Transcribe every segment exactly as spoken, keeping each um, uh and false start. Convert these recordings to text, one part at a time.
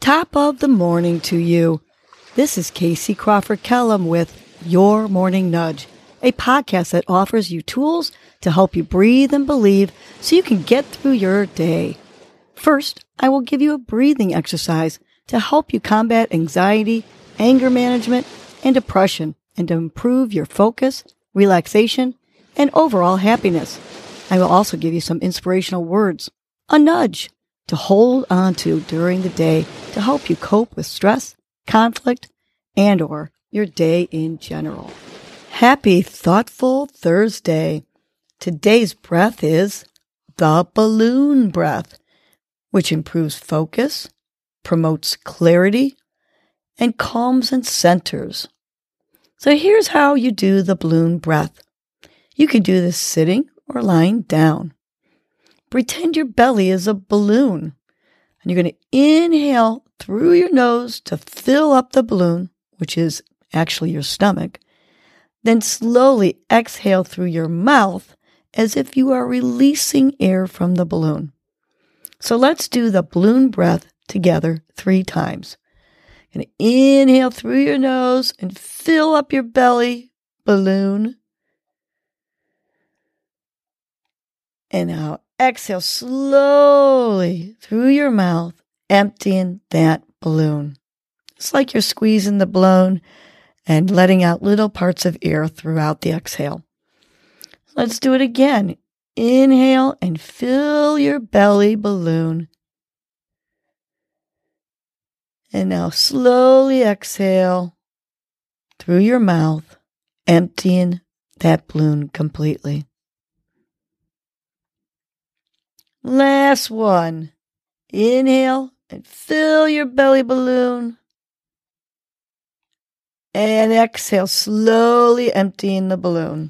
Top of the morning to you. This is Casey Crawford Kellum with Your Morning Nudge, a podcast that offers you tools to help you breathe and believe so you can get through your day. First, I will give you a breathing exercise to help you combat anxiety, anger management, and depression, and to improve your focus, relaxation, and overall happiness. I will also give you some inspirational words, a nudge, to hold on to during the day to help you cope with stress, conflict, and or your day in general. Happy Thoughtful Thursday. Today's breath is the balloon breath, which improves focus, promotes clarity, and calms and centers. So here's how you do the balloon breath. You can do this sitting or lying down. Pretend your belly is a balloon, and you're going to inhale through your nose to fill up the balloon, which is actually your stomach. Then slowly exhale through your mouth as if you are releasing air from the balloon. So let's do the balloon breath together three times. And inhale through your nose and fill up your belly balloon. And now exhale slowly through your mouth, emptying that balloon. It's like you're squeezing the balloon and letting out little parts of air throughout the exhale. Let's do it again. Inhale and fill your belly balloon. And now slowly exhale through your mouth, emptying that balloon completely. Last one. Inhale and fill your belly balloon. And exhale, slowly emptying the balloon.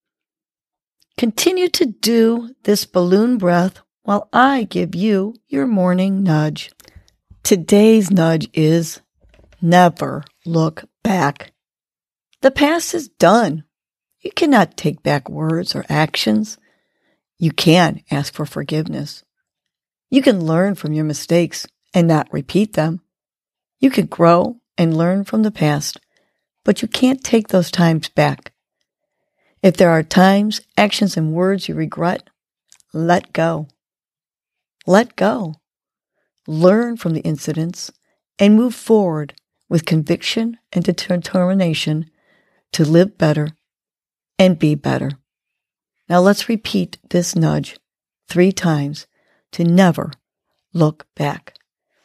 Continue to do this balloon breath while I give you your morning nudge. Today's nudge is never look back. The past is done. You cannot take back words or actions. You can ask for forgiveness. You can learn from your mistakes and not repeat them. You can grow and learn from the past, but you can't take those times back. If there are times, actions, and words you regret, let go. Let go. Learn from the incidents and move forward with conviction and determination to live better and be better. Now let's repeat this nudge three times to never look back.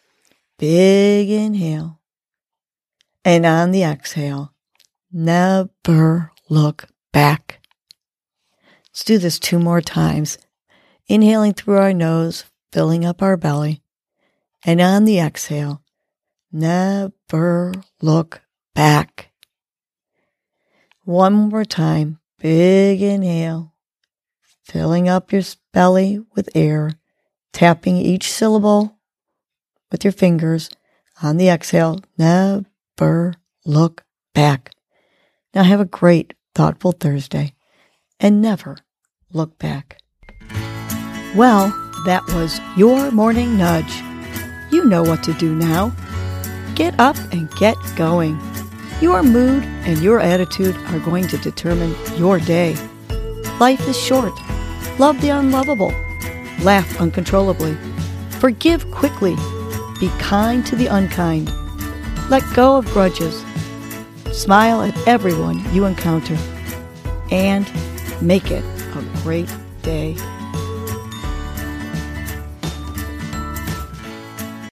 Big inhale. And on the exhale, never look back. Let's do this two more times. Inhaling through our nose, filling up our belly. And on the exhale, never look back. One more time. Big inhale. Filling up your belly with air, tapping each syllable with your fingers. On the exhale, never look back. Now have a great, thoughtful Thursday, and never look back. Well, that was your morning nudge. You know what to do now. Get up and get going. Your mood and your attitude are going to determine your day. Life is short. Love the unlovable. Laugh uncontrollably. Forgive quickly. Be kind to the unkind. Let go of grudges. Smile at everyone you encounter. And make it a great day.